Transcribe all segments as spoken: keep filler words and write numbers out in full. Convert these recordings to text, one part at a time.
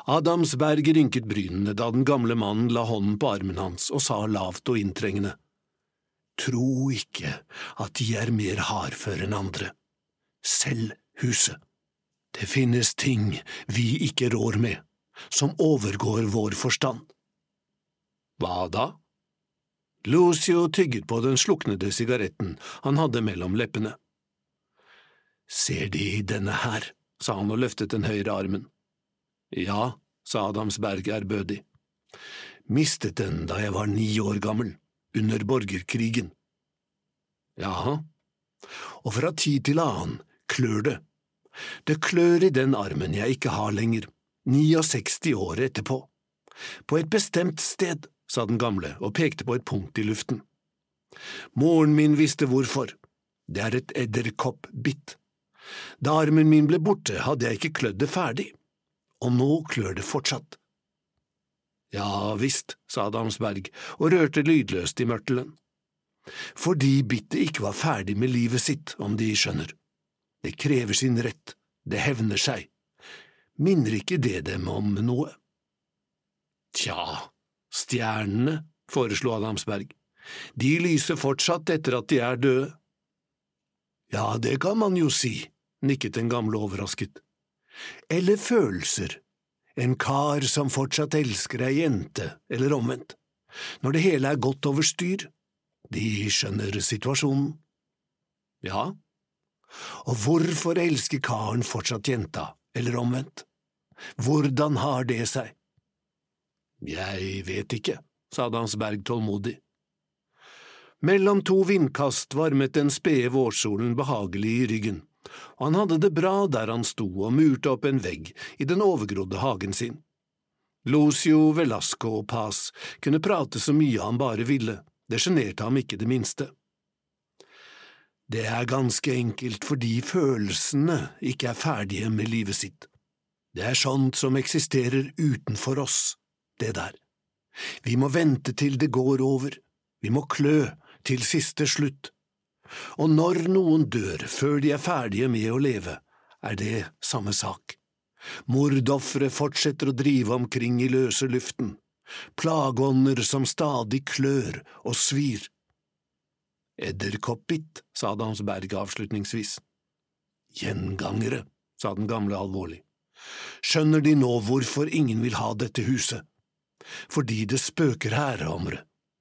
Adamsberg rynket brynene da den gamle mannen la hånden på armen hans og sa lavt og inntrengende: Tro ikke at de er mer hardføre enn andre. Selg huset. Det finnes ting vi ikke rår med, som overgår vår forstand. Hva da? Lucio tygget på den sluknede sigaretten han hadde mellom leppene. Ser De denne her, sa han og løftet den høyre armen. Ja, sa Adamsberg ærbødig. Mistet den da jeg var ni år gammel, under borgerkrigen. Jaha, og fra tid til annen klør det. Det klør i den armen jeg ikke har lenger, sekstini år etterpå. På et bestemt sted, sa den gamle og pekte på et punkt i luften. Moren min visste hvorfor. Det er et edderkoppbitt. Da armen min ble borte, hadde jeg ikke klødd det ferdig, og nå klør det fortsatt. Ja visst, sa Adamsberg og rørte lydløst i mørtelen. Fordi bittet ikke var ferdig med livet sitt, om De skjønner. Det krever sin rett, det hevner seg. Minner ikke det dem om noe? Tja, stjernene, foreslo Adamsberg. De lyser fortsatt etter at de er døde. Ja, det kan man jo si, nikket den gamle overrasket. Eller følelser. En kar som fortsatt elsker ei jente, eller omvendt. Når det hele er gått over styr. De skjønner situasjonen. Ja. Og hvorfor elsker karen fortsatt jenta, eller omvendt? Hvordan har det seg? Jeg vet ikke, sa Adamsberg tålmodig. Mellom to vindkast varmet den spede vårsolen behagelig i ryggen, og han hadde det bra der han sto og murte opp en vegg i den overgrodde hagen sin. Lucio, Velasco og Paz kunne prate så mye han bare ville, det sjenerte ham ikke det minste. Det er ganske enkelt fordi følelsene ikke er ferdige med livet sitt. Det er sånt som eksisterer utenfor oss, det der. Vi må vente til det går over, vi må klø til siste slutt. Og når noen dør før de er ferdige med å leve, er det samme sak. Mordoffere fortsetter å drive omkring i løse luften, plageånder som stadig klør og svir. Edderkoppbitt, sa Adamsberg avslutningsvis. Gjengangere, sa den gamle alvorlig. Skjønner De nå hvorfor ingen vil ha dette huset? Fordi det spøker her, omre.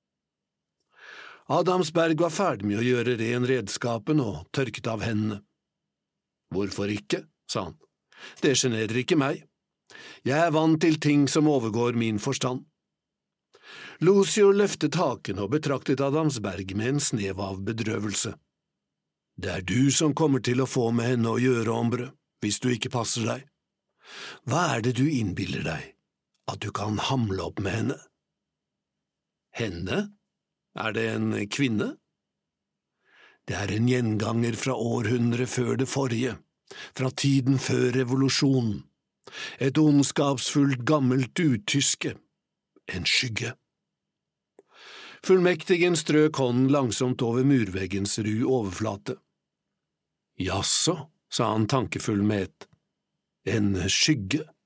Adamsberg var ferdig med å gjøre ren redskapen og tørket av hendene. Hvorfor ikke, sa han. Det sjenerer ikke meg. Jeg er vant til ting som overgår min forstand. Lucio løftet haken og betraktet Adamsberg med en snev av bedrøvelse. Det er du som kommer til å få med henne å gjøre, ombre, hvis du ikke passer deg. Hva er det du innbiller deg? At du kan hamle opp med henne? Henne? Er det en kvinne? Det er en gjenganger fra århundret før det forrige, fra tiden før revolusjonen. Et ondskapsfullt gammelt uttyske. En skygge. Fullmektigen strøk hånden langsomt over murveggens ru overflate. Jaså, sa han tankefull med et. En skygge.